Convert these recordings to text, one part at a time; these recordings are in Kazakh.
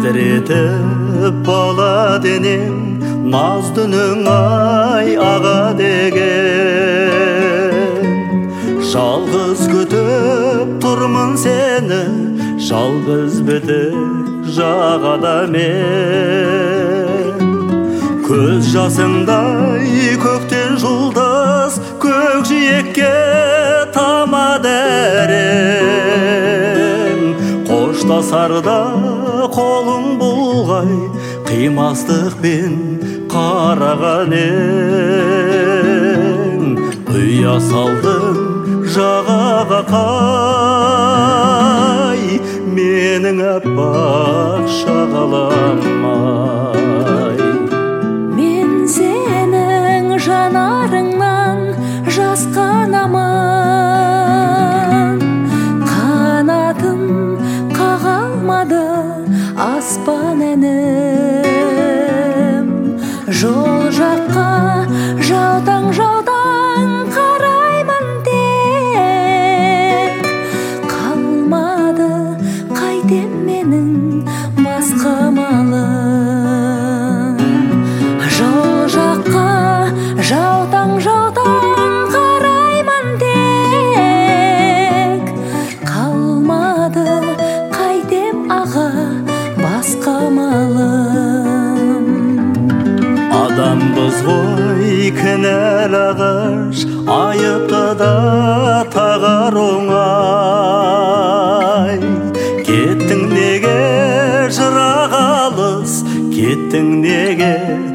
тітіретіп бала денем, наздының ай аға деген. Жалғыз күтіп тұрмын сені, жалғыз бітік жағада мен. Көз жасыңдай көктен жұлдыз, көкжиекке тамады әрең. Қоштасарда қолың бұлғай, қимастықпен қараған ең. Ұя салдың жағаға қай, менің аппақ шағаламай. Мен сенің жанарыңнан жасқанамын, қанатым қаға алмады аспан әнім. Жол жаққа жаутаң қараймын тек, қалмады қайтем менің басқа малым. Жол жаққа жаутаң қараймын тек, қалмады қайтем аға басқа малым. Адамбыз ғой кінәлағыш, айыпты да тағар оңай. Кеттің неге жырақ алыс, кеттің неге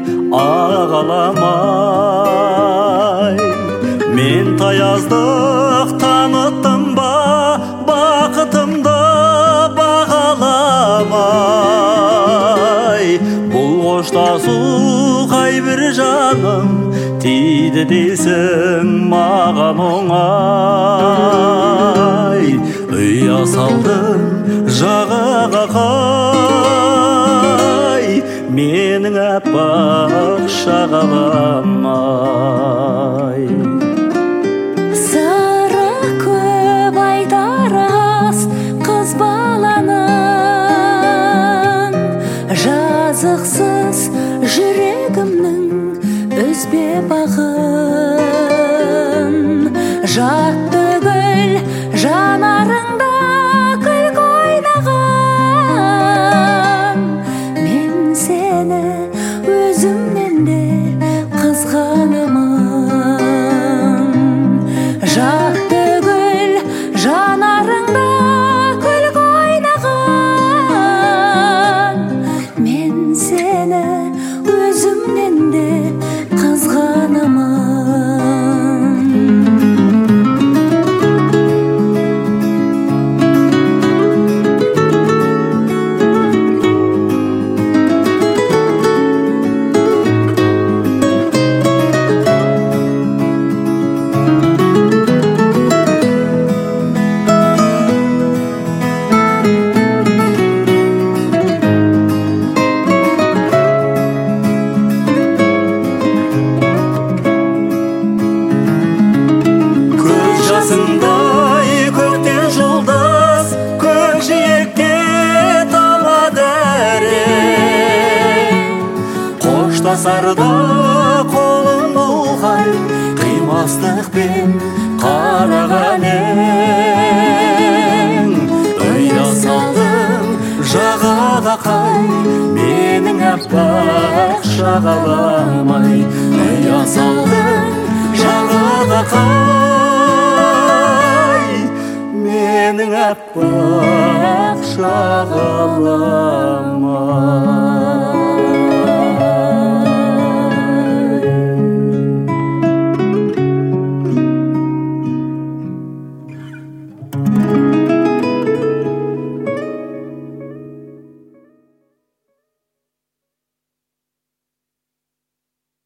ағаламай. Мен таяздық таныттым ба, бақытымды бағаламай. Бұл қоштасу қай бір жаным, тиді дейсің маған оңай. Ұя салдың жағаға қай, менің аппақ шағаламай. Сыры көп айтар аз қыз баланың, жазықсыз жүрегімнің үзбе бағын. Жатты гүл жанарыңда күлкі ойнаған, мен сені өзімнен де қызғанамын. Жатты гүл жанарыңда күлкі ойнаған, мен сені өзімнен де қызғанамын. Қоштасарда қолың бұлғай, қимастықпен қараған ең. Ұя салдың жағаға қай, менің аппақ шағаламай. Ұя салдың жағаға қай, менің аппақ шағаламай.